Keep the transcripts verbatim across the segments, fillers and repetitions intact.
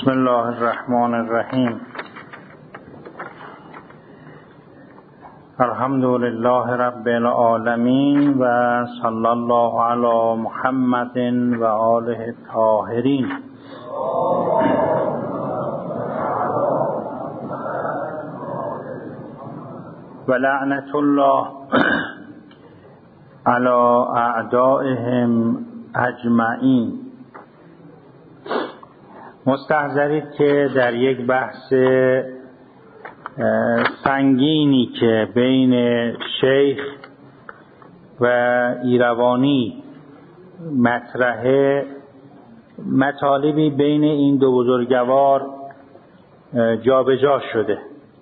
بسم الله الرحمن الرحیم. الحمد لله رب العالمین و صلی الله علی محمد و آله الطاهرین. و لعنت الله علی اعدائهم اجمعین. مستحضرید که در یک بحث سنگینی که بین شیخ و ایروانی مطرحه، مطالبی بین این دو بزرگوار جابجا شده.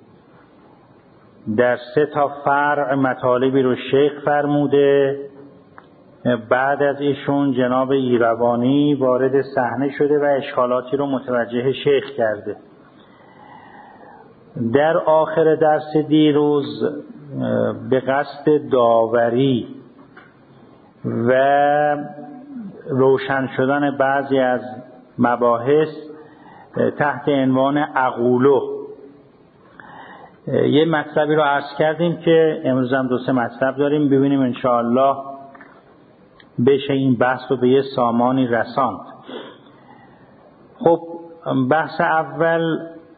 در سه تا فرع مطالبی رو شیخ فرموده، بعد از ایشون جناب ایروانی وارد صحنه شده و اشکالاتی رو متوجه شیخ کرده. در آخر درس دیروز به قصد داوری و روشن شدن بعضی از مباحث تحت عنوان اقولو یه مطلبی رو عرض کردیم که امروز هم دو سه مطلب داریم، ببینیم انشاءالله بشه این بحث رو به یه سامانی رساند. خب بحث اول،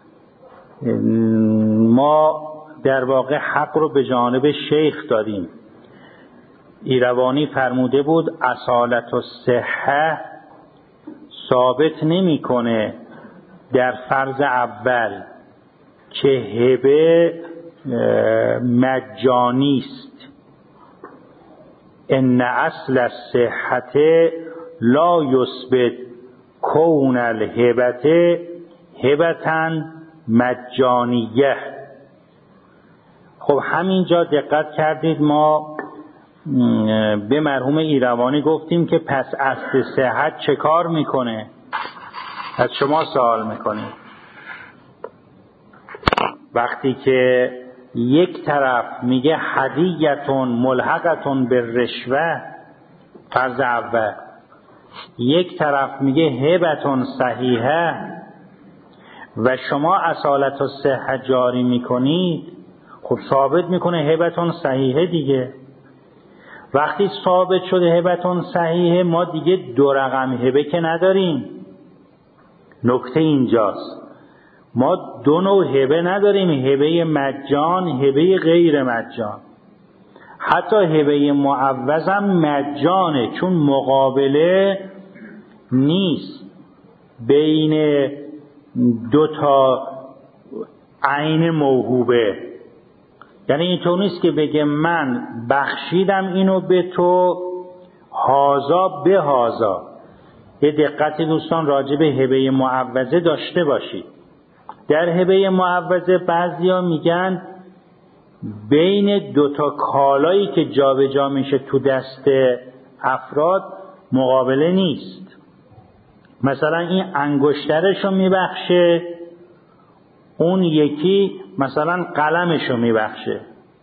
ما در واقع حق رو به جانب شیخ دادیم. ایروانی فرموده بود اصالت و صحه ثابت نمی کنه در فرض اول که هبه مجانی است. ان اصل الصحت لا یثبت کون الهبت هبتا مجانیه. خب همینجا دقت کردید، ما به مرحوم ایروانی گفتیم که پس اصل صحت چه کار میکنه؟ از شما سوال میکنیم. وقتی که یک طرف میگه هدیه‌تون ملحقتون به رشوه، فرض اول، یک طرف میگه هبتون صحیحه و شما اصالت و صحه جاری میکنید، خب ثابت میکنه هبتون صحیحه دیگه. وقتی ثابت شده هبتون صحیحه، ما دیگه دو رقم هبه که نداریم. نکته اینجاست، ما دو نوع هبه نداریم، هبه مجان، هبه غیر مجان. حتی هبه معوض هم مجانه، چون مقابله نیست بین دو تا عین موهوبه. یعنی اینطور نیست که بگه من بخشیدم اینو به تو هازا به هازا. یه دقتی دوستان راجع به هبه معوضه داشته باشید. در هبه معوضه بعضیا میگن بین دو تا کالایی که جابجا میشه تو دست افراد مقابله نیست. مثلا این انگشترشو میبخشه، اون یکی مثلا قلمشو میبخشه.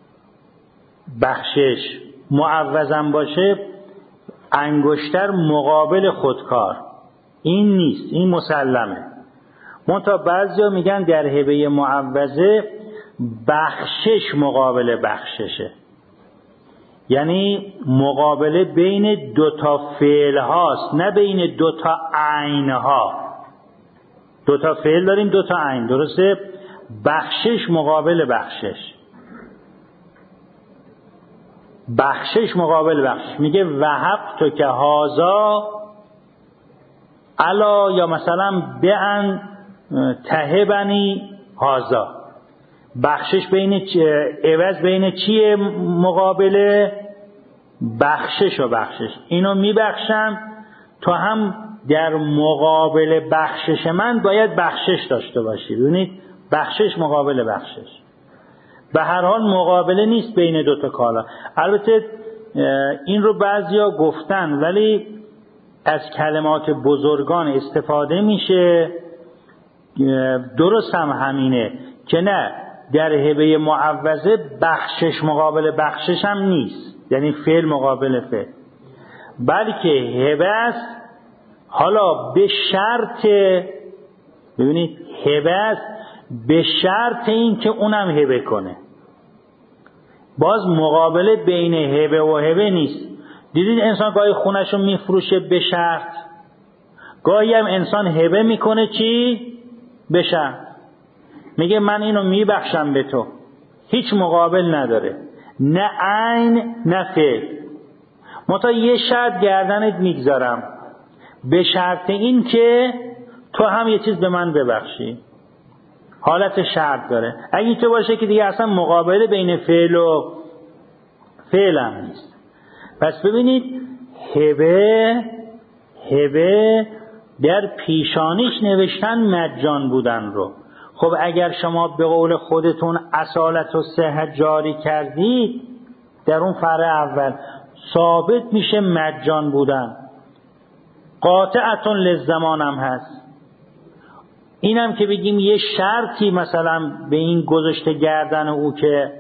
بخشش معوضم باشه، انگشتر مقابل خودکار، این نیست، این مسلمه. منتها بعضیا میگن در هبه معوضه بخشش مقابل بخششه، یعنی مقابله بین دو تا فعل هاست، نه بین دو تا عین ها. دو تا فعل داریم، دو تا عین، درسته؟ بخشش مقابل بخشش، بخشش مقابل بخشش. میگه وهب تو که هازا الا، یا مثلا بیان تهبنی هازا. بخشش بین عوض بین چیه مقابله؟ بخشش و بخشش. اینو میبخشم تو هم در مقابل بخشش من باید بخشش داشته باشی. ببینید، بخشش مقابل بخشش. به هر حال مقابله نیست بین دو تا کالا. البته این رو بعضیا گفتن، ولی از کلمات بزرگان استفاده میشه. درست هم همینه که نه، در هبه معوضه بخشش مقابل بخشش هم نیست، یعنی فعل مقابل فعل، بلکه هبه است. حالا به شرط ببینید هبه است به شرط این که اونم هبه کنه. باز مقابله بین هبه و هبه نیست. دیدید انسان گاهی خونه‌شو میفروشه به شرط، گاهی هم انسان هبه میکنه چی؟ به شرط. میگه من اینو میبخشم به تو، هیچ مقابل نداره، نه عین نه فعل. متا یه شرط گردنت میگذارم به شرط این که تو هم یه چیز به من ببخشی. حالت شرط داره. اگه اینطور باشه که دیگه اصلا مقابله بین فعل و فعل هم نیست. پس ببینید هبه هبه در پیشانیش نوشتن مجان بودن رو. خب اگر شما به قول خودتون اصالت و صحت جاری کردید در اون فرع اول ثابت میشه مجان بودن. قاطعتون للزمان هم هست. اینم که بگیم یه شرطی مثلا به این گذاشته گردن او که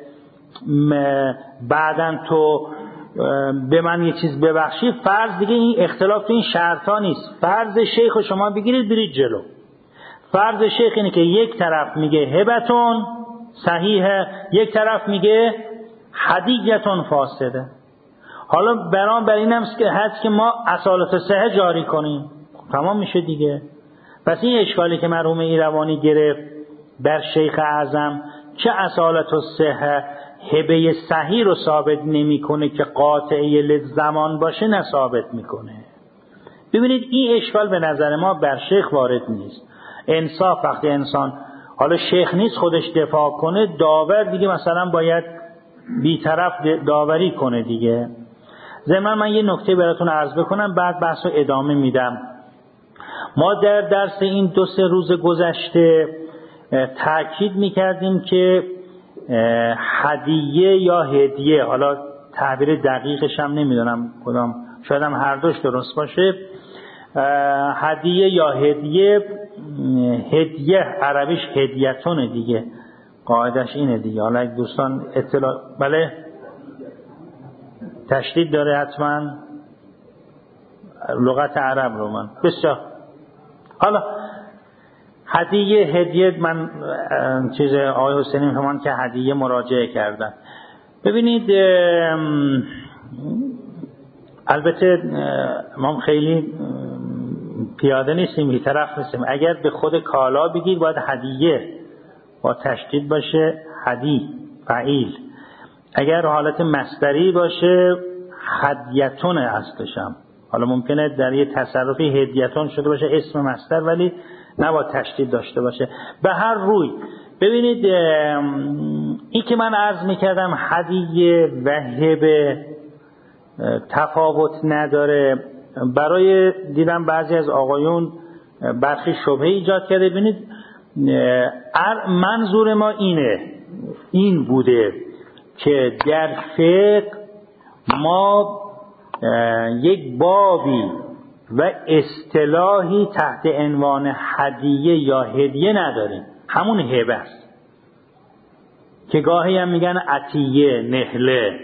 بعدن تو به من یه چیز ببخشی، فرض دیگه این اختلاف تو این شرط ها نیست. فرض شیخ رو شما بگیرید برید جلو. فرض شیخ اینه که یک طرف میگه هبتون صحیحه، یک طرف میگه هدیه‌تون فاسده. حالا برام بر این هم هست که ما اصالت صحه جاری کنیم، تمام میشه دیگه. پس این اشکالی که مرحوم ایروانی گرفت بر شیخ اعظم که اصالت صحه هبه صحیح رو ثابت نمیکنه که قاطعه للزمان باشه، نه ثابت میکنه. ببینید این اشکال به نظر ما بر شیخ وارد نیست. انصاف وقتی انسان حالا شیخ نیست خودش دفاع کنه، داور دیگه مثلا باید بی‌طرف داوری کنه دیگه. ضمن من یه نکته براتون عرض بکنم بعد بحث رو ادامه میدم. ما در درس این دو سه روز گذشته تاکید میکردیم که هدیه یا هدیه، حالا تعبیر دقیقش هم نمیدونم کدام، شاید هم هر دوش درست باشه، هدیه یا هدیه، هدیه عربیش هدیتونه دیگه، قاعدش اینه دیگه. حالا اگه دوستان اطلاع، بله تشدید داره حتما لغت عرب رو من بسیار. حالا هدیه هدیه، من چیز آقای حسینی میفهمن که هدیه مراجعه کردن. ببینید البته ما خیلی پیاده نیستیم، بی طرف نیستیم. اگر به خود کالا بگید باید هدیه با تشدید باشه، هدی فعیل. اگر حالت مصدری باشه هدیتون اصلشم. حالا ممکنه در یه تصرفی هدیتون شده باشه اسم مصدر ولی نباید تشدید داشته باشه. به هر روی ببینید این که من عرض میکردم هدیه و هبه تفاوت نداره، برای دیدم بعضی از آقایون برخی شبهه ایجاد کرده. ببینید منظور ما اینه، این بوده که در فقه ما یک بابی و اصطلاحی تحت عنوان هدیه یا هدیه نداریم، همون هبه است که گاهی هم میگن عطیه، نهله.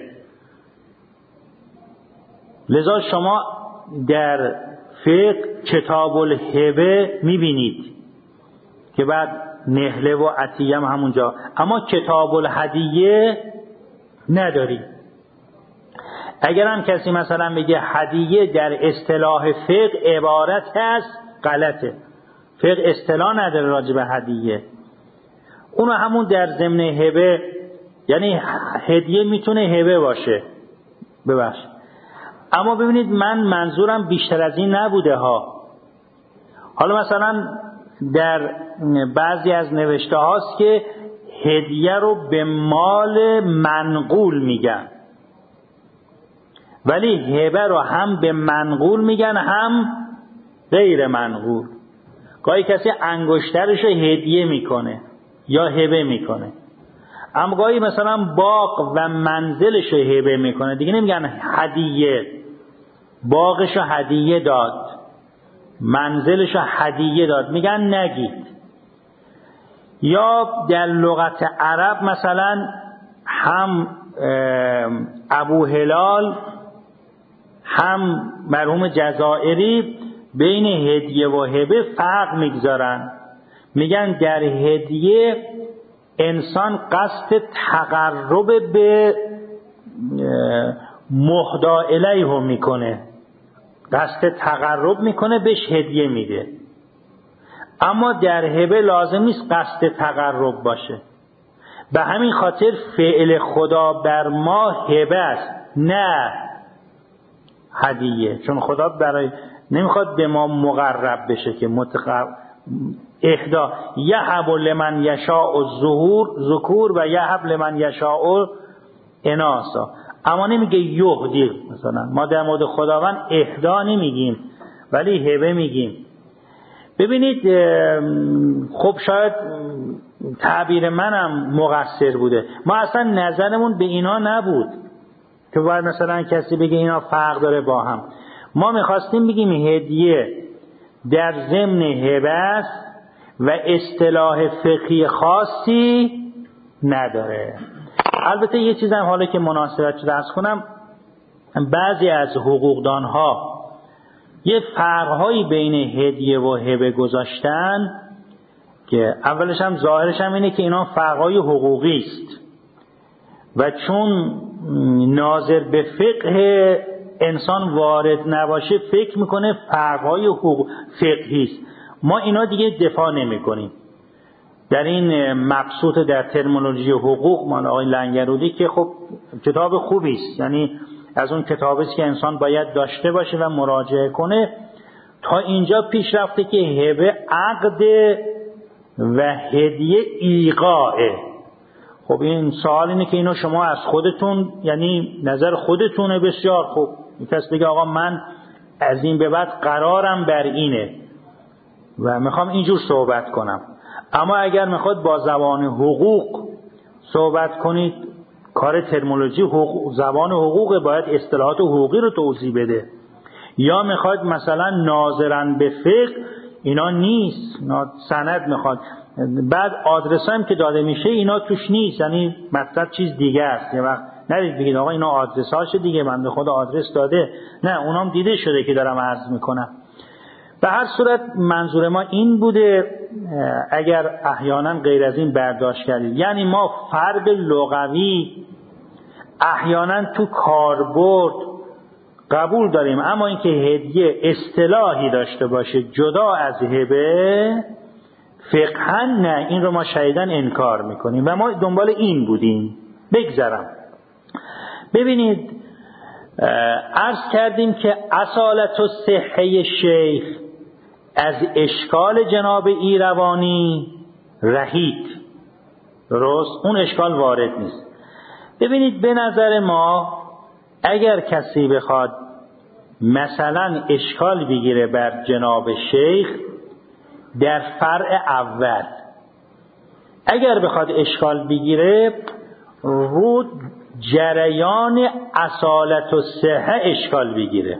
لذا شما در فقه کتاب الهبه میبینید که بعد نهله و عطیه هم همونجا، اما کتاب الهدیه نداریم. اگر هم کسی مثلا بگه هدیه در اصطلاح فقه عبارت هست، غلطه. فقه اصطلاح نداره راجع به هدیه. اونو همون در ضمن هبه، یعنی هدیه میتونه هبه باشه، ببخشید. اما ببینید من منظورم بیشتر از این نبوده ها. حالا مثلا در بعضی از نوشته هاست که هدیه رو به مال منقول میگن، ولی هبه رو هم به منقول میگن هم غیر منقول. گاهی کسی انگشترش رو هدیه میکنه یا هبه میکنه، اما گاهی مثلا باغ و منزلش رو هبه میکنه، دیگه نمیگن هدیه. باغش رو هدیه داد، منزلش رو هدیه داد، میگن نگید. یا در لغت عرب مثلا هم ابو هلال هم مرحوم جزائری بین هدیه و هبه فرق میگذارن. میگن در هدیه انسان قصد تقرب به مهدا الیه میکنه، قصد تقرب میکنه، بهش هدیه میده. اما در هبه لازم نیست قصد تقرب باشه. به همین خاطر فعل خدا بر ما هبه است نه هدیه، چون خدا برای نمیخواد به ما مقرب بشه که متقرب. اهدا یهب لمن یشاء الظهور ذکور و یهب لمن یشاء اناثا. اما نمیگه یهدی. مثلا ما در مورد خداوند اهدا نمیگیم ولی هبه میگیم. ببینید خب شاید تعبیر منم مقصر بوده، ما اصلا نظرمون به اینا نبود که باید مثلا کسی بگه اینا فرق داره با هم. ما میخواستیم بگیم هدیه در ضمن هبه است و اصطلاح فقهی خاصی نداره. البته یه چیزم حالا که مناسبت شده عرض کنم، بعضی از حقوقدانها یه فرقهایی بین هدیه و هبه گذاشتن که اولش هم ظاهرش هم اینه که اینا فرقهای حقوقی است و چون ناظر به فقه انسان وارد نباشه فکر میکنه فرقهای حقوق فقهی است. ما اینا دیگه دفاع نمی کنیم. در این مبسوط در ترمینولوژی حقوق مال آقای لنگرودی که خب کتاب خوبی است، یعنی از اون کتابی است که انسان باید داشته باشه و مراجعه کنه. تا اینجا پیش رفته که هبه عقد و هدیه ایقاعه. خب این سوال اینه که اینو شما از خودتون، یعنی نظر خودتونه، بسیار خوب. کس بگه آقا من از این به بعد قرارم بر اینه و میخوام اینجور صحبت کنم. اما اگر میخواد با زبان حقوق صحبت کنید، کار ترمینولوژی حقوق، زبان حقوق باید اصطلاحات حقوقی رو توضیح بده. یا میخواد مثلا ناظرن به فقه، اینا نیست، اینا سند میخواد. بعد آدرس هم که داده میشه اینا توش نیست، یعنی مطلب چیز دیگه است. یه وقت نرید بگید آقا اینا آدرس هاشه دیگه، بنده خدا آدرس داده. نه، اونام دیده شده که دارم عرض میکنم. به هر صورت منظور ما این بوده، اگر احیانا غیر از این برداشت کردید، یعنی ما فرق لغوی احیانا تو کاربرد قبول داریم، اما اینکه هدیه اصطلاحی داشته باشه جدا از هبه فقها نه، این رو ما شدیداً انکار میکنیم و ما دنبال این بودیم. بگذرم. ببینید عرض کردیم که اصالت و صحه شیخ از اشکال جناب ایروانی رهید، درست؟ اون اشکال وارد نیست. ببینید به نظر ما اگر کسی بخواد مثلا اشکال بگیره بر جناب شیخ در فرع اول، اگر بخواد اشکال بگیره رو جریان اصالت و صحه اشکال بگیره،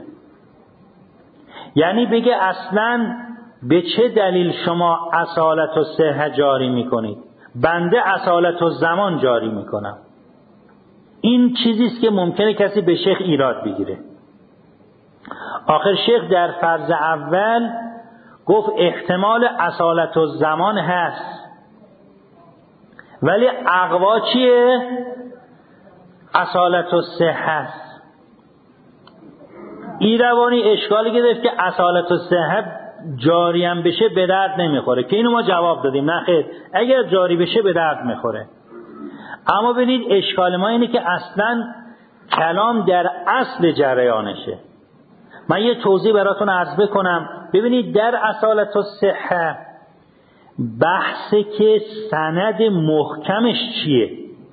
یعنی بگه اصلا به چه دلیل شما اصالت و صحه جاری میکنید؟ بنده اصالت و زمان جاری میکنم. این چیزیست که ممکنه کسی به شیخ ایراد بگیره. آخر شیخ در فرض اول گفت احتمال اصالت و زمان هست، ولی اقوا چیه؟ اصالت و صحه هست. ایروانی اشکالی گرفت که اصالت و صحه جاری هم بشه به درد نمیخوره، که اینو ما جواب دادیم نه خیر، اگر جاری بشه به درد میخوره. اما ببینید اشکال ما اینه که اصلا کلام در اصل جریانشه. من یه توضیح براتون عرض بکنم. ببینید در اصالت و صحه بحثه که سند محکمش چیه،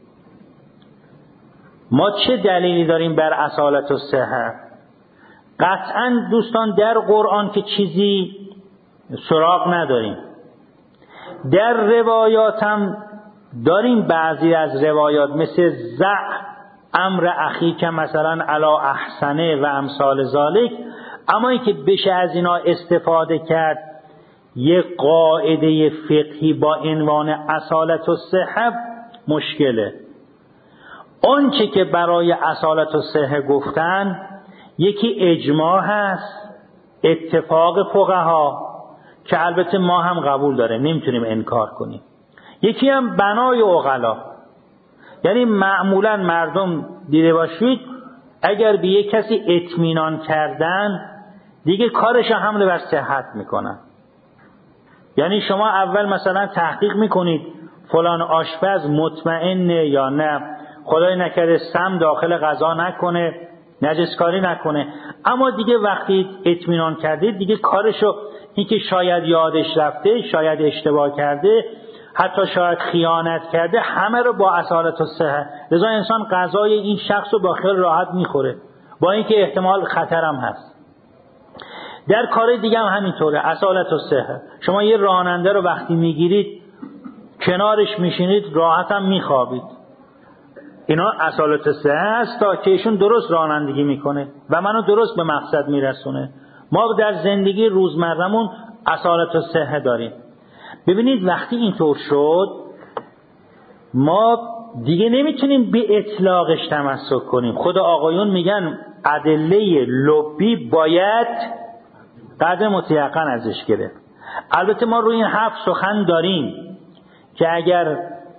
ما چه دلیلی داریم بر اصالت و صحه. قطعا دوستان در قرآن که چیزی سراغ نداریم، در روایات هم داریم بعضی از روایات مثل زع امر اخی که مثلا علا احسنه و امثال ذالک، اما این که بشه از اینا استفاده کرد یک قاعده فقهی با عنوان اصالت و صحه مشکله. اون چه که برای اصالت و صحه گفتن یکی اجماع هست، اتفاق فقها، که البته ما هم قبول داریم، نمیتونیم انکار کنیم. یکی هم بنای عقلا، یعنی معمولا مردم دیده باشید اگر به یک کسی اطمینان کردن دیگه کارش حمله بر صحت میکنن. یعنی شما اول مثلا تحقیق میکنید فلان آشپز مطمئنه یا نه، خدای نکرده سم داخل غذا نکنه، نجسکاری نکنه، اما دیگه وقتی اطمینان کردید دیگه کارشو، این که شاید یادش رفته، شاید اشتباه کرده، حتی شاید خیانت کرده، همه رو با اصالت و صحت. لذا انسان غذای این شخص رو با خیال راحت میخوره، با اینکه احتمال خطرم هست. در کار دیگه هم همینطوره، اصالت و صحت. شما یه راننده رو وقتی میگیرید کنارش میشینید راحت هم میخوابید، اینا اصالت و صحت هست تا که ایشون درست رانندگی میکنه و منو درست به مقصد میرسونه. ما در زندگی روزمرمون اصالت و صحت داریم. ببینید وقتی اینطور شد ما دیگه نمیتونیم به اطلاقش تمسک کنیم. خود آقایون میگن ادله لبی باید قدر متیقن ازش گرفت. البته ما روی این هفت سخن داریم که اگر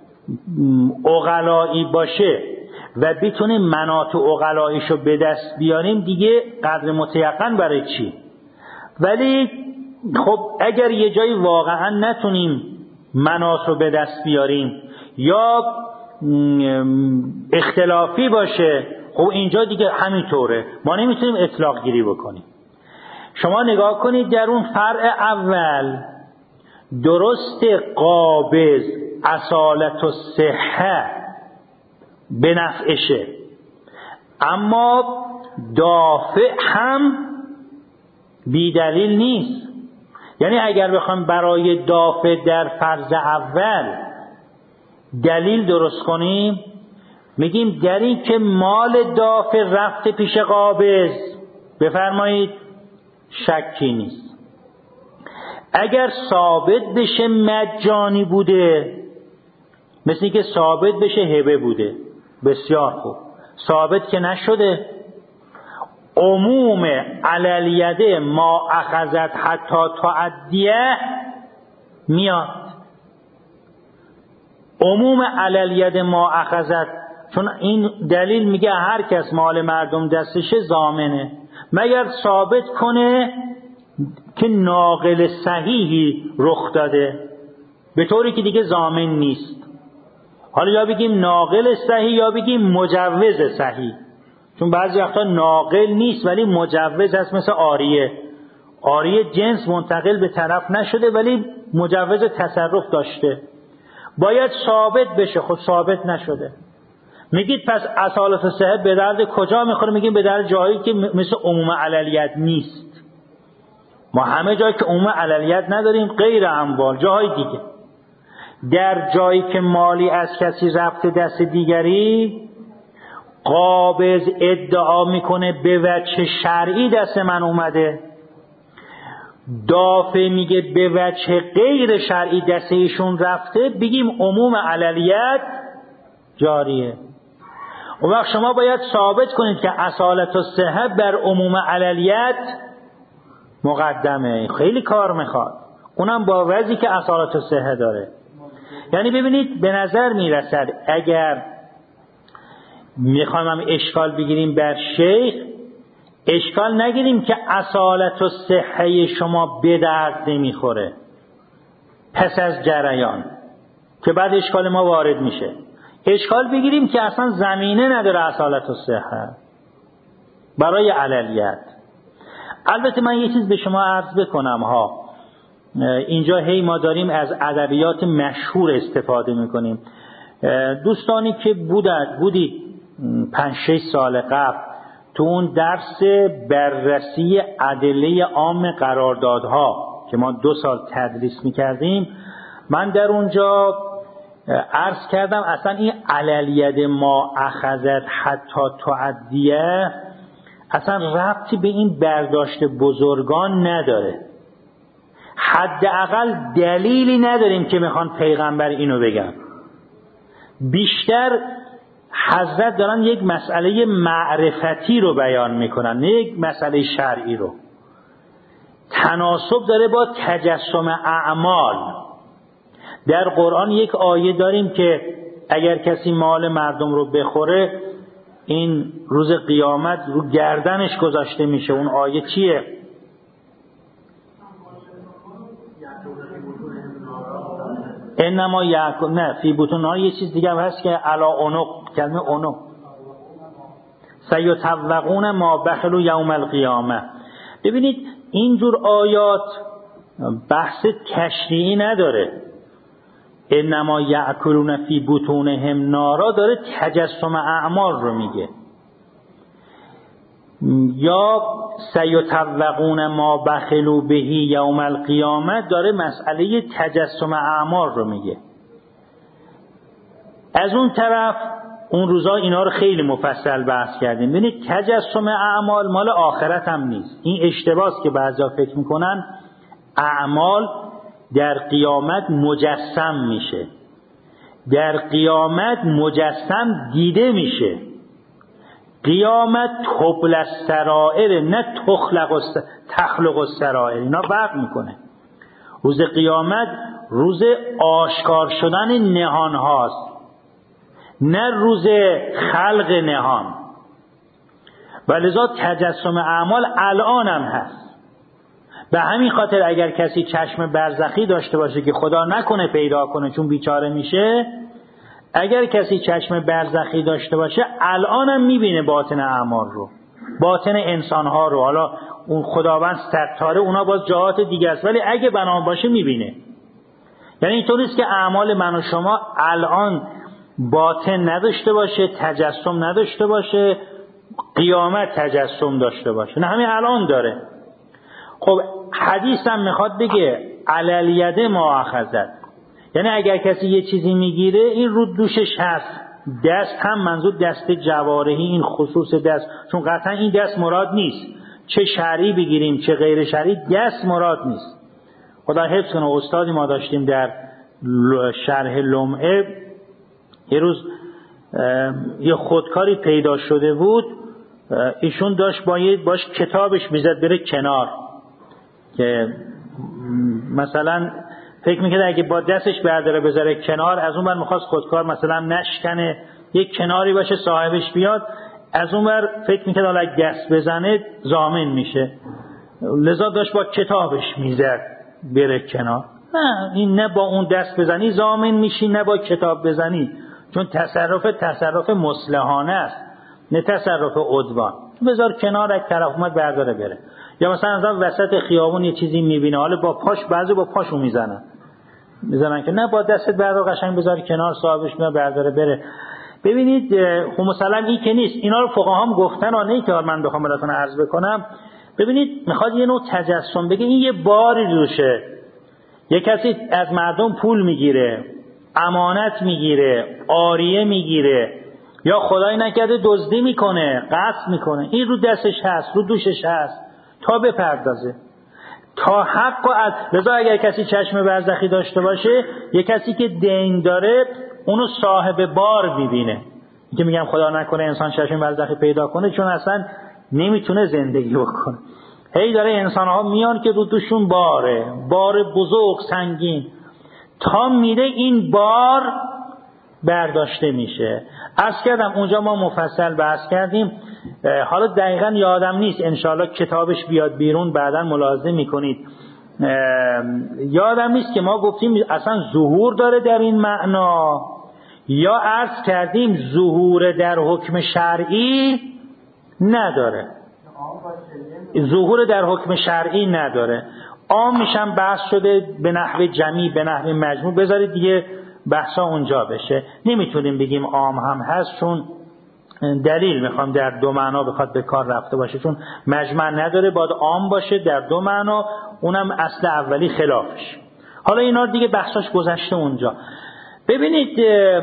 عقلایی باشه و بتونیم مناط عقلاییشو به دست بیاریم دیگه قدر متیقن برای چی؟ ولی خب اگر یه جایی واقعا نتونیم مناط رو به دست بیاریم یا اختلافی باشه، خب اینجا دیگه همینطوره، ما نمیتونیم اطلاق گیری بکنیم. شما نگاه کنید در اون فرع اول درست قابض اصالت و صحه به نفعشه، اما دافع هم بی دلیل نیست. یعنی اگر بخوام برای دافع در فرض اول دلیل درست کنیم، میگیم در این که مال دافع رفته پیش قابض، بفرمایید شکی نیست. اگر ثابت بشه مجانی بوده، مثل اینکه ثابت بشه هبه بوده، بسیار خوب. ثابت که نشده، عموم علیلیده ما اخذت حتی تعدیه میاد. عموم علیلیده ما اخذت، چون این دلیل میگه هر کس مال مردم دستشه ضامنه، مگر ثابت کنه که ناقل صحیحی رخ داده، به طوری که دیگه ضامن نیست. حالا یا بگیم ناقل صحیح یا بگیم مجوز صحیح، چون بعضی وقتا ناقل نیست ولی مجوز هست، مثل عاریه. عاریه جنس منتقل به طرف نشده ولی مجوز تصرف داشته، باید ثابت بشه، خود ثابت نشده. میگید پس اصالت صحت به درد کجا میخوره؟ میگیم به درد جایی که مثل عموم علیلیت نیست. ما همه جایی که عموم علیلیت نداریم، غیر اموال جاهای دیگه، در جایی که مالی از کسی رفته دست دیگری، قابض ادعا میکنه به وجه شرعی دست من اومده، دافع میگه به وجه غیر شرعی دست ایشون رفته، بگیم عموم علیلیت جاریه. اون وقت شما باید ثابت کنید که اصالت و صحت بر عموم علیلیت مقدمه. خیلی کار میخواد، اونم با وضعی که اصالت و صحت داره. یعنی ببینید به نظر میرسد اگر میخوایم هم اشکال بگیریم بر شیخ، اشکال نگیریم که اصالت و صحه شما به درد نمیخوره پس از جریان، که بعد اشکال ما وارد میشه. اشکال بگیریم که اصلا زمینه نداره اصالت و صحه برای علیلیت. البته من یه چیز به شما عرض بکنم ها، اینجا هی ما داریم از ادبیات مشهور استفاده میکنیم. دوستانی که بودند بودید پنج شش سال قبل تو اون درس بررسی ادله عام قراردادها که ما دو سال تدریس میکردیم، من در اونجا عرض کردم اصلا این علالید ما اخذت حتی تعدیه اصلا ربطی به این برداشت بزرگان نداره. حداقل دلیلی نداریم که میخوان پیغمبر اینو بگن. بیشتر حضرت دارن یک مسئله معرفتی رو بیان میکنن، نه یک مسئله شرعی رو. تناسب داره با تجسم اعمال. در قرآن یک آیه داریم که اگر کسی مال مردم رو بخوره این روز قیامت رو گردنش گذاشته میشه. اون آیه چیه؟ انما یاکل نه فی بطونها یه چیز دیگه هست که علا عنق، کلمه عنق، سیطوقون ما بخلوا یوم القیامه. ببینید اینجور آیات بحث تشریعی نداره. انما یاکلون فی بطونهم نارا داره تجسم اعمال رو میگه، یا سیطوقون ما بخلوا به یوم القیامه داره مسئله تجسم اعمال رو میگه. از اون طرف اون روزا اینا رو خیلی مفصل بحث کردیم. ببینید تجسم اعمال مال آخرت هم نیست. این اشتباهه که بعضیا فکر میکنن اعمال در قیامت مجسم میشه. در قیامت مجسم دیده میشه. قیامت تبل السرائر نه تخلق تخلق السرائر. اینا فرق میکنه. روز قیامت روز آشکار شدن نهان هاست، نه روز خلق نهان. ولذا تجسم اعمال الان هم هست. به همین خاطر اگر کسی چشم برزخی داشته باشه که خدا نکنه پیدا کنه چون بیچاره میشه، اگر کسی چشم برزخی داشته باشه الان هم میبینه باطن اعمال رو، باطن انسانها رو. حالا اون خداوند ستاره، اونا باز جهات دیگه است، ولی اگه بنا باشه میبینه. یعنی اینطور نیست که اعمال من و شما الان باطن نداشته باشه، تجسم نداشته باشه، قیامت تجسم داشته باشه. نه، همین الان داره. خب حدیث هم میخواد بگه علل ید ما اخذت، یعنی اگر کسی یه چیزی میگیره این رو دوشش هست. دست هم منظور دست جوارحی، این خصوص دست، چون قطعا این دست مراد نیست. چه شرعی بگیریم چه غیر شرعی دست مراد نیست. خدا حفظ کنه. استادی ما داشتیم در شرح لمعه، یه روز یه خودکاری پیدا شده بود، ایشون داشت با یه باش کتابش میزد بره کنار، که مثلا فکر میکرد اگه با دستش برداره بذاره کنار، از اون بر میخواست خودکار مثلا نشکنه، یک کناری باشه صاحبش بیاد، از اون بر فکر میکرد حالا اگه دست بزنه ضامن میشه، لذا داشت با کتابش میزد بره کنار. نه، این نه با اون دست بزنی ضامن میشی نه با کتاب بزنی، چون تصرف تصرف مصلحانه است نه تصرف عدوان. بذار کنار، یک طرف اومد برداره بره. یا مثلا از وسط خیابون یه چیزی میبینه، حالا با پاش، بعضی با پاشو میزنن میزنن که نه با دستت بردار قشنگ بذار کنار، صاحبش میاد برداره بره. ببینید خب مثلا این که نیست، اینا رو فقها هم گفتن و نه که من بخوام براتون عرض بکنم. ببینید میخواد یه نوع تجسم بگه این یه باری روشه. یه کسی از مردم پول میگیره، امانت میگیره، عاریه میگیره، یا خدای نکرده دزدی میکنه، قصد میکنه، این رو دستش هست، رو دوشش هست تا بپردازه، تا حق و از لذا اگر کسی چشم برزخی داشته باشه، یه کسی که دین داره اونو صاحب بار میبینه. که میگم خدا نکنه انسان چشم برزخی پیدا کنه، چون اصلا نمیتونه زندگی بکنه. هی داره انسانها میان که رو دوشون باره، بار بزرگ سنگین، تا میره این بار برداشته میشه. عرض کردم اونجا ما مفصل بحث کردیم، حالا دقیقا یادم نیست، انشاءالله کتابش بیاد بیرون بعدا ملاحظه میکنید. یادم نیست که ما گفتیم اصلا ظهور داره در این معنا، یا عرض کردیم ظهور در حکم شرعی نداره. ظهور در حکم شرعی نداره. عام میشم بحث شده به نحو جمعی، به نحو مجموع، بذارید دیگه بحثا اونجا بشه. نمیتونیم بگیم عام هم هست، چون دلیل میخوام در دو معنا بخواد به کار رفته باشه، چون مجمع نداره، باید عام باشه در دو معنا، اونم اصل اولی خلافش. حالا اینا دیگه بحثاش گذشته اونجا. ببینید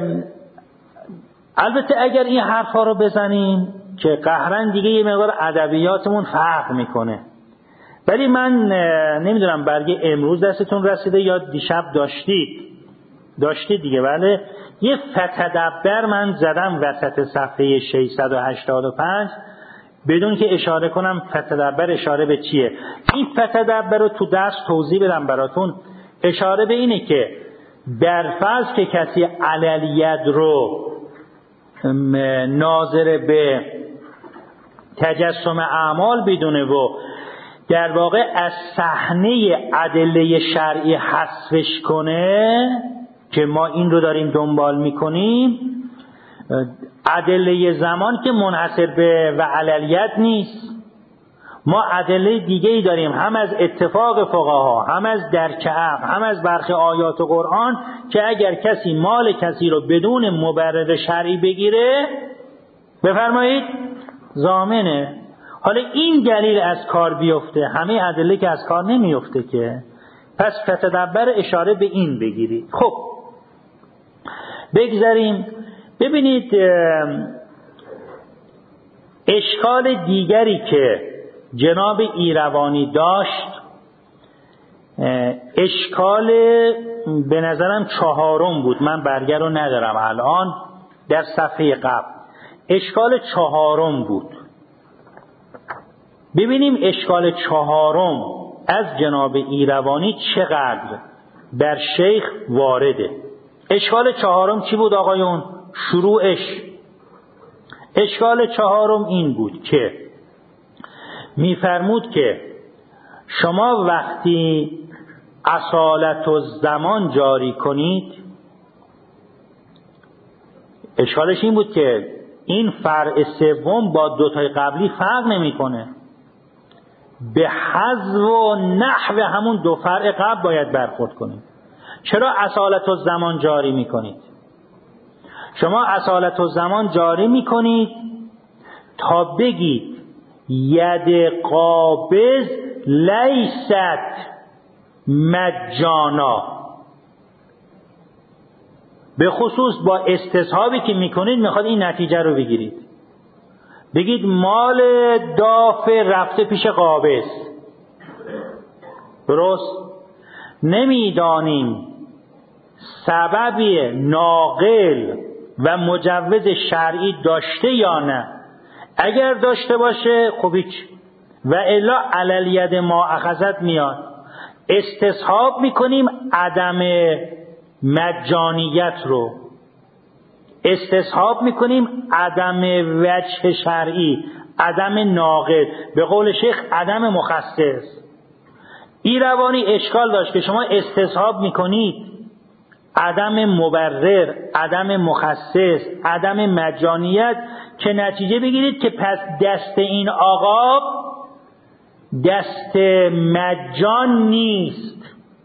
البته اگر این حرفا رو بزنیم که قهرن دیگه یه مقدار ادبیاتمون فرق میکنه، ولی من نمیدونم برگه امروز دستتون رسیده یا دیشب داشتید داشتید دیگه. بله، یه فتدبر من زدم وسط صفحه ششصد و هشتاد و پنج. بدون که اشاره کنم فتدبر اشاره به چیه. این فتدبر رو تو درس توضیح بدم براتون. اشاره به اینه که در فرض که کسی علیت رو ناظر به تجسم اعمال بدونه و در واقع از صحنه ادله شرعی حذفش کنه، که ما این رو داریم دنبال میکنیم، ادله زمان که منحصر به و علیت نیست. ما ادله دیگه ای داریم، هم از اتفاق فقها، هم از درک عقل، هم از برخی آیات قرآن، که اگر کسی مال کسی رو بدون مبرر شرعی بگیره، بفرمایید ضامنه. حالا این دلیل از کار بیفته، همه ادله که از کار نمیفته که. پس فتدبر اشاره به این بگیرید. خب بگذاریم. ببینید اشکال دیگری که جناب ایروانی داشت، اشکال به نظرم چهارم بود، من برگه رو ندارم الان، در صفحه قبل اشکال چهارم بود. ببینیم اشکال چهارم از جناب ایروانی چقدر بر شیخ وارده. اشکال چهارم چی بود آقایون؟ شروعش اشکال چهارم این بود که میفرمود که شما وقتی اصالت الزمان جاری کنید، اشکالش این بود که این فرع سوم با دوتای قبلی فرق نمیکنه، به حذف و نحو همون دو فرع قبل باید برخورد کنید. چرا اصالت الزمان جاری میکنید؟ شما اصالت الزمان جاری میکنید تا بگید ید قابض لیست مجانا، به خصوص با استصحابی که میکنید میخواد این نتیجه رو بگیرید. بگید مال دافع رفته پیش قابض، درست؟ نمیدانیم سببی ناقل و مجوز شرعی داشته یا نه. اگر داشته باشه خب هیچ، و الا علی ید ما اخذت میاد. استصحاب میکنیم عدم مجانیت رو، استصحاب میکنیم عدم وجه شرعی، عدم ناقل، به قول شیخ عدم مخصص. ایروانی اشکال داشت که شما استصحاب میکنید عدم مبرر، عدم مخصص، عدم مجانیت، که نتیجه بگیرید که پس دست این آقا دست مجان نیست،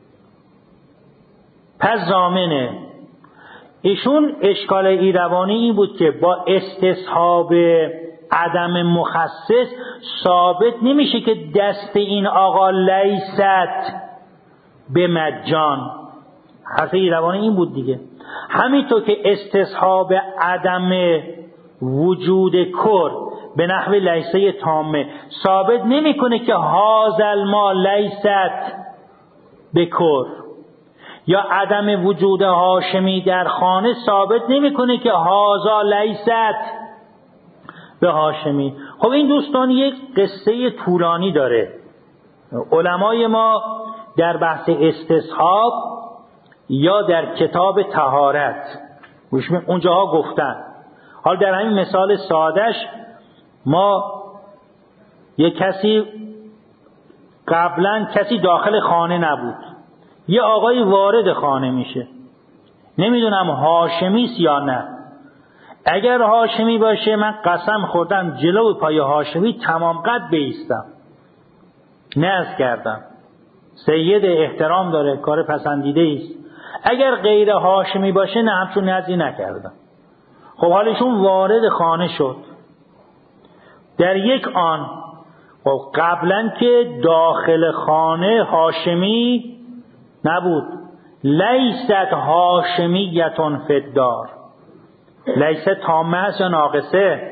پس ضامنه. ایشون اشکال ایروانی این بود که با استصحاب عدم مخصص ثابت نمیشه که دست این آقا لیست به مجان. حرف ایروانی این بود دیگه. همینطور که استصحاب عدم وجود کر به نحو لیسه تامه ثابت نمیکنه که هازل ما لیست به کر، یا عدم وجود هاشمی در خانه ثابت نمیکنه که هازا لیست به هاشمی. خب این دوستان یک قصه طولانی داره. علمای ما در بحث استصحاب یا در کتاب طهارت اونجاها گفتن. حال در همین مثال سادش، ما یک کسی قبلا کسی داخل خانه نبود، یه آقای وارد خانه میشه، نمیدونم هاشمیست یا نه. اگر هاشمی باشه من قسم خوردم جلو پای هاشمی تمام قد بایستم، نذر کردم، سید احترام داره، کار پسندیده است. اگر غیر هاشمی باشه نه، همچون نذری نکردم. خب حالشون وارد خانه شد. در یک آن خب قبلا که داخل خانه هاشمی نبود، لیست هاشمیتون فدار. لیست تامه هست یا ناقصه؟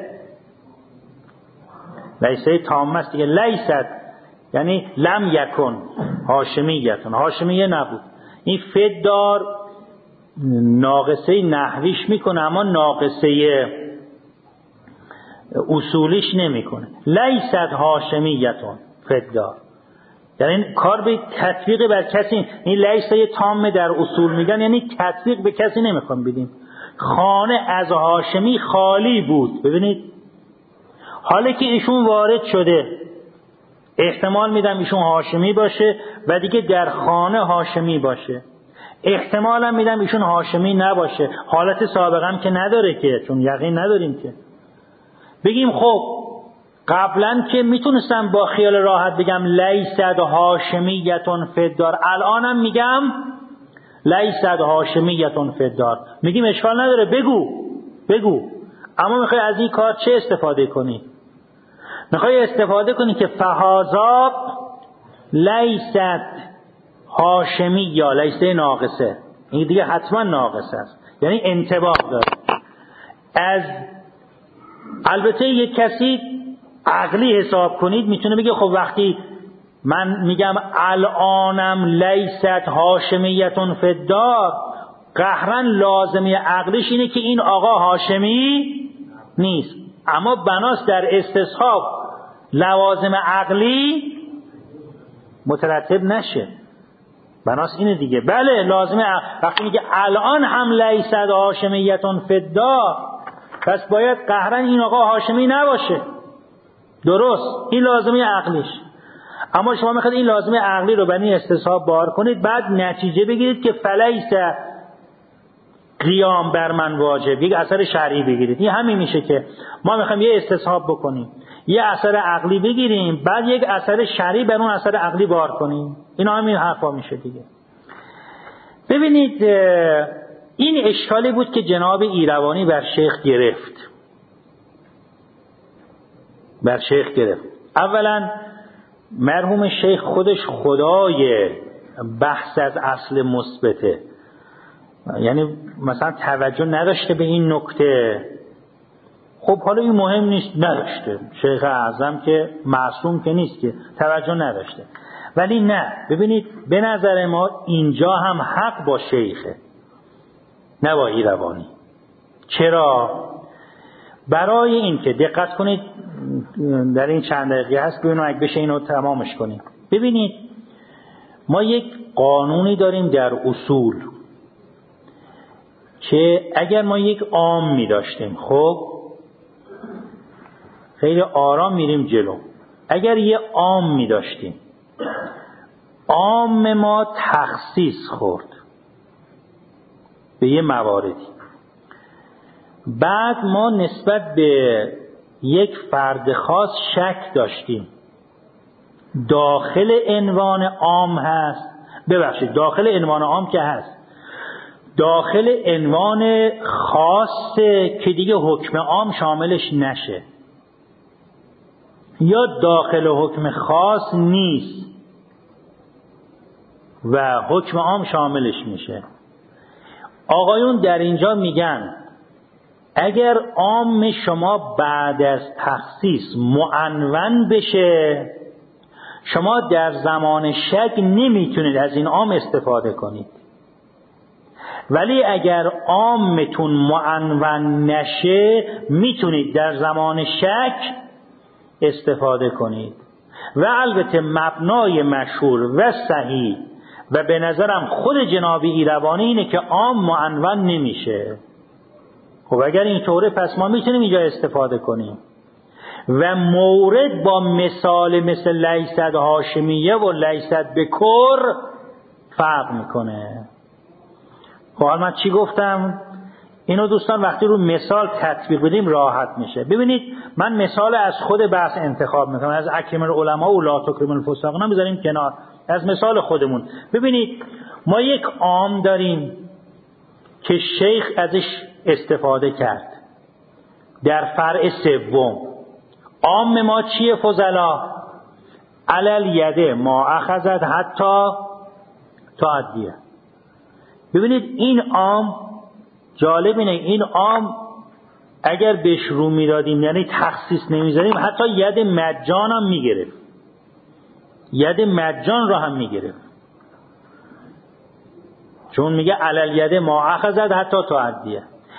لیست تامه است دیگه. لیست یعنی لم یکن هاشمیتون، هاشمیه نبود. این فدار ناقصه نحویش میکنه، اما ناقصه اصولیش نمیکنه. لیست هاشمیتون فدار، یعنی کار به تطبیق بر کسی، این لیست تام در اصول میگن، یعنی تطبیق به کسی نمیخوام بدیم. خانه از هاشمی خالی بود. ببینید حالا که ایشون وارد شده، احتمال میدم ایشون هاشمی باشه و دیگه در خانه هاشمی باشه، احتمالم میدم ایشون هاشمی نباشه، حالت سابقم که نداره که، چون یقین نداریم که. بگیم خب قبلا که میتونستم با خیال راحت بگم لیست هاشمیتون فدار، الانم میگم لیست هاشمیتون فدار، میگیم اشکال نداره، بگو بگو. اما میخوای از این کار چه استفاده کنی؟ میخوای استفاده کنی که فهازا لیست هاشمی یا لیست ناقصه، این دیگه حتما ناقصه است، یعنی انطباق داره. از البته یک کسی عقلی حساب کنید میتونه بگه خب وقتی من میگم الانم لیست هاشمیتون فدار، قهرن لازمی عقلش اینه که این آقا هاشمی نیست. اما بناس در استصحاب لوازم عقلی مترتب نشه، بناس اینه دیگه. بله لازم عقل. وقتی میگه الان هم لیست هاشمیتون فدار، پس باید قهرن این آقا هاشمی نباشه. درست، این لازمی عقلیش. اما شما میخواید این لازمی عقلی رو بنی استصحاب بار کنید، بعد نتیجه بگیرید که فلیس قیام بر من واجب، یک اثر شرعی بگیرید. این همین میشه که ما میخوایم یه استصحاب بکنیم، یه اثر عقلی بگیریم، بعد یک اثر شرعی بر اون اثر عقلی بار کنیم. اینا همین حرفا میشه دیگه. ببینید این اشکالی بود که جناب ایروانی بر شیخ گرفت بر شیخ گرفت اولا مرحوم شیخ خودش خدای بحث از اصل مثبته، یعنی مثلا توجه نداشته به این نکته. خب حالا این مهم نیست، نداشته. شیخ اعظم که معصوم که نیست که توجه نداشته. ولی نه، ببینید به نظر ما اینجا هم حق با شیخه، نه با ایروانی. چرا؟ برای این که دقت کنید در این چند دقیقه هست ببینیم اگه بشه اینو تمامش کنیم. ببینید ما یک قانونی داریم در اصول که اگر ما یک عام می داشتیم، خب خیلی آرام میریم جلو. اگر یه عام می داشتیم، عام ما تخصیص خورد به یه مواردی، بعد ما نسبت به یک فرد خاص شک داشتیم، داخل عنوان عام هست، ببخشید داخل عنوان عام که هست، داخل عنوان خاص که دیگه حکم عام شاملش نشه، یا داخل حکم خاص نیست و حکم عام شاملش میشه. آقایون در اینجا میگن اگر عام شما بعد از تخصیص معنون بشه، شما در زمان شک نمیتونید از این عام استفاده کنید، ولی اگر عامتون معنون نشه میتونید در زمان شک استفاده کنید. و البته مبنای مشهور و صحیح و به نظرم خود جناب ایروانی اینه که عام معنون نمیشه. خب اگر اینطوره پس ما میتونیم اینجا استفاده کنیم و مورد با مثال مثل لیست هاشمیه و لیست بکر فرق میکنه. خب حالا من چی گفتم؟ اینو دوستان وقتی رو مثال تطبیق بدیم راحت میشه. ببینید من مثال از خود بحث انتخاب میکنم، از اکرم العلماء و لا تکرم الفساق هم بذاریم کنار، از مثال خودمون. ببینید ما یک عام داریم که شیخ ازش استفاده کرد در فرع سوم. عام ما چیه فضلا؟ علل یده ما اخذت حتی تعدیه. ببینید این عام جالب اینه، این عام اگر بهش رو میدادیم یعنی تخصیص نمیذاریم حتی ید مجان هم میگرفت، ید مجان رو هم میگرفت، چون میگه علل یده ما اخذت حتی تعدیه.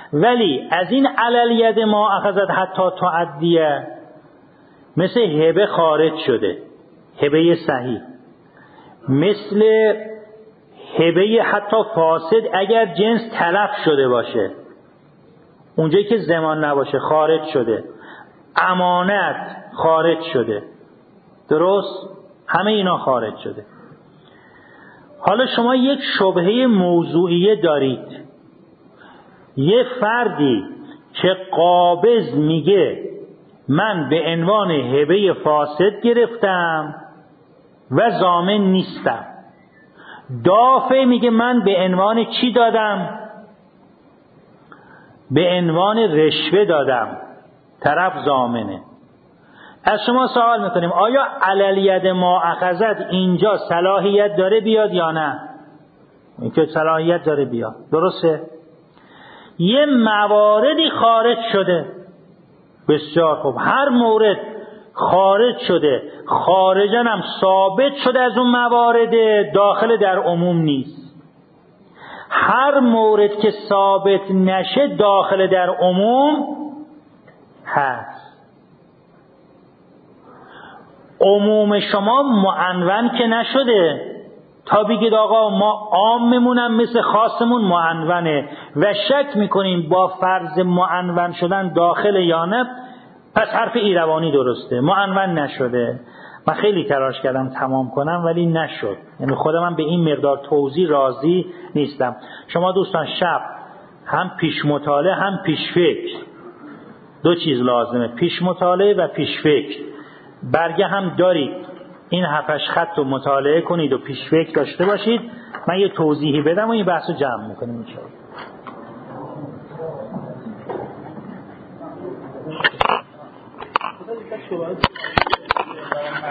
ولی از این علالید ما اخذت حتی تعدیه مثل هبه خارج شده، هبه صحیح، مثل هبه حتی فاسد اگر جنس تلف شده باشه، اونجایی که ضمان نباشه خارج شده، امانت خارج شده، درست؟ همه اینا خارج شده. حالا شما یک شبهه موضوعیه دارید، یه فردی که قابض میگه من به عنوان هبه فاسد گرفتم و ضامن نیستم، دافع میگه من به عنوان چی دادم؟ به عنوان رشوه دادم، طرف ضامنه. از شما سوال میکنیم آیا علالید ما اخذت اینجا صلاحیت داره بیاد یا نه؟ اینکه صلاحیت داره بیاد، درسته؟ یه مواردی خارج شده، بسیار خوب، هر مورد خارج شده، خارجن هم ثابت شده از اون موارد، داخل در عموم نیست. هر مورد که ثابت نشه داخل در عموم هست. عموم شما معنون که نشده تا بگید آقا ما عاممونم مثل خاصمون معنونه و شک میکنیم با فرض معنون شدن داخل یا نه، پس حرف ایروانی درسته، معنون نشده. من خیلی تلاش کردم تمام کنم ولی نشد، یعنی خودم من به این مقدار توضیح راضی نیستم. شما دوستان شب هم پیش مطالعه هم پیش فکر، دو چیز لازمه، پیش مطالعه و پیش فکر. برگه هم دارید، این هفتش خط رو مطالعه کنید و پیش فکر داشته باشید. من یه توضیحی بدم و این بحث رو جمع میکنیم انشاءالله.